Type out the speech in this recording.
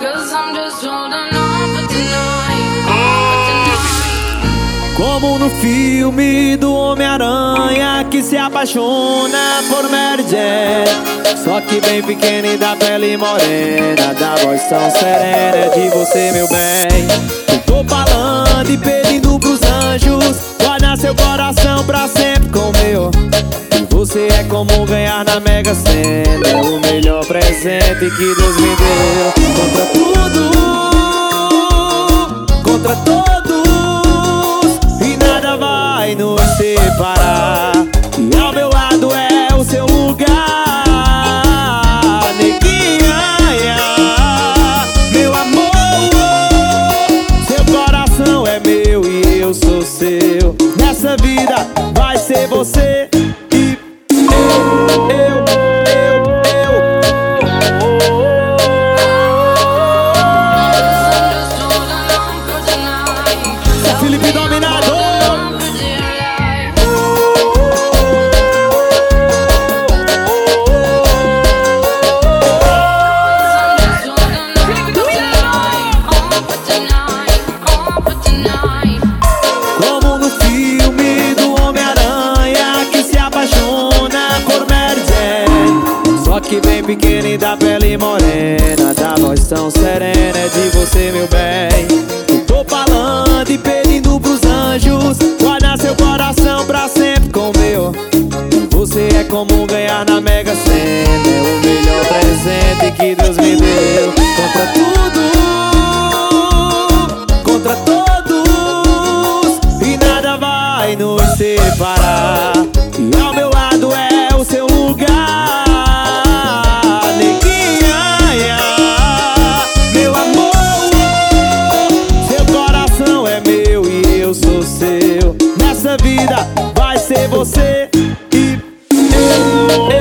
'Cause I'm just holding on for tonight, for tonight. Como no filme do Homem-Aranha que se apaixona por Mary Jane, só que bem pequena e da pele morena, da voz tão serena, é de você, meu bem. Eu tô falando e pedindo pros anjos, guarda seu coração pra sempre com o meu. E você é como ganhar na Mega Sena, é o melhor presente que Deus me deu. Contra tudo, contra todos, e nada vai nos separar. E ao meu lado é o seu lugar, neguinha, meu amor. Seu coração é meu e eu sou seu. Nessa vida vai ser você e eu. Felipe Dominador. Como no filme do Homem-Aranha que se apaixona por Mary Jane, só que bem pequena e da pele morena, da voz tão serena, é de você, meu bem. Eu tô falando e pedindo pros anjos, guarda seu coração pra sempre com o meu. Você é como ganhar na Mega Sena, é o melhor presente que Deus me deu. Contra tudo, contra todos, e nada vai nos separar. E ao meu lado é o seu lugar, neguinha, meu amor. Seu coração é meu e eu sou seu. Nessa vida vai ser você e eu.